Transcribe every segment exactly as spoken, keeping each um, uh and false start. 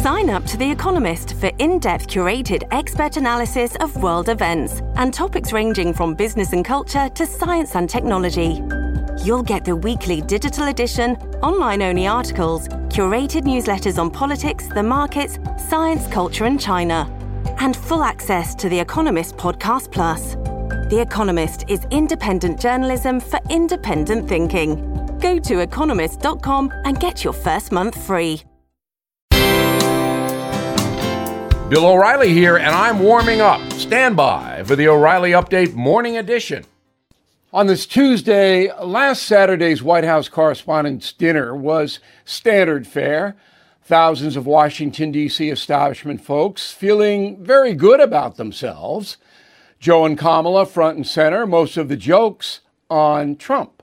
Sign up to The Economist for in-depth curated expert analysis of world events and topics ranging from business and culture to science and technology. You'll get the weekly digital edition, online-only articles, curated newsletters on politics, the markets, science, culture and China, and full access to The Economist Podcast Plus. The Economist is independent journalism for independent thinking. Go to economist dot com and get your first month free. Bill O'Reilly here, and I'm warming up. Stand by for the O'Reilly Update Morning Edition. On this Tuesday, last Saturday's White House Correspondents' Dinner was standard fare. Thousands of Washington, D C establishment folks feeling very good about themselves. Joe and Kamala front and center, most of the jokes on Trump.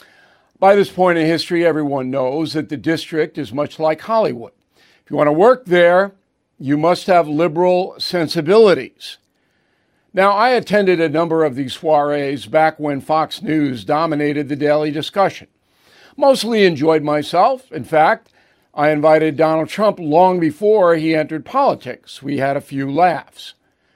By this point in history, everyone knows that the district is much like Hollywood. If you want to work there, you must have liberal sensibilities. Now, I attended a number of these soirees back when Fox News dominated the daily discussion. Mostly enjoyed myself. In fact, I invited Donald Trump long before he entered politics. We had a few laughs.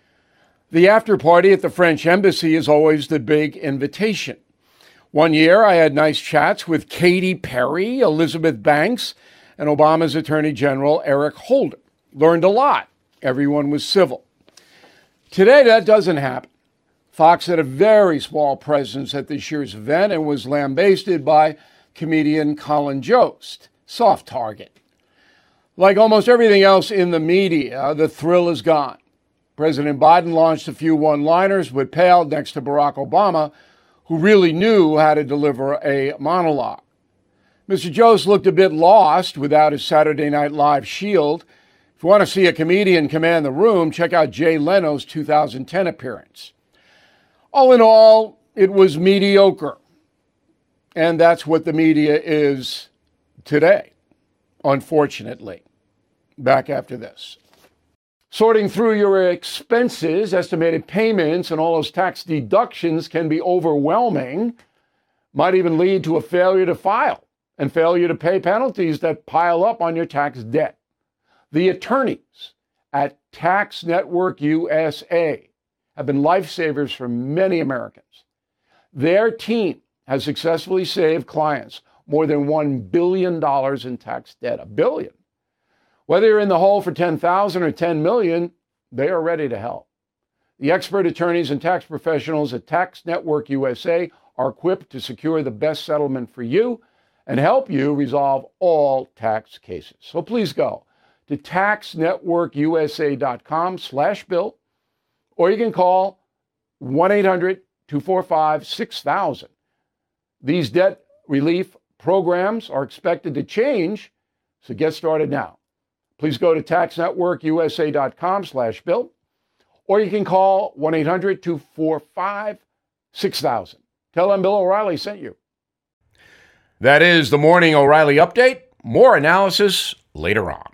The after party at the French embassy is always the big invitation. One year, I had nice chats with Katy Perry, Elizabeth Banks, and Obama's Attorney General Eric Holder. Learned a lot. Everyone was civil. Today, that doesn't happen. Fox had a very small presence at this year's event and was lambasted by comedian Colin Jost, soft target. Like almost everything else in the media, the thrill is gone. President Biden launched a few one-liners but paled next to Barack Obama, who really knew how to deliver a monologue. Mister Jost looked a bit lost without his Saturday Night Live shield. If you want to see a comedian command the room, check out Jay Leno's two thousand ten appearance. All in all, it was mediocre. And that's what the media is today, unfortunately. Back after this. Sorting through your expenses, estimated payments, and all those tax deductions can be overwhelming. Might even lead to a failure to file and failure to pay penalties that pile up on your tax debt. The attorneys at Tax Network U S A have been lifesavers for many Americans. Their team has successfully saved clients more than one billion dollars in tax debt. A billion. Whether you're in the hole for ten thousand dollars or ten million dollars, they are ready to help. The expert attorneys and tax professionals at Tax Network U S A are equipped to secure the best settlement for you and help you resolve all tax cases. So please go to tax network u s a dot com slash bill, or you can call one eight hundred two four five six thousand. These debt relief programs are expected to change, so get started now. Please go to tax network u s a dot com slash bill, or you can call one eight hundred two four five six thousand. Tell them Bill O'Reilly sent you. That is the Morning O'Reilly Update. More analysis later on.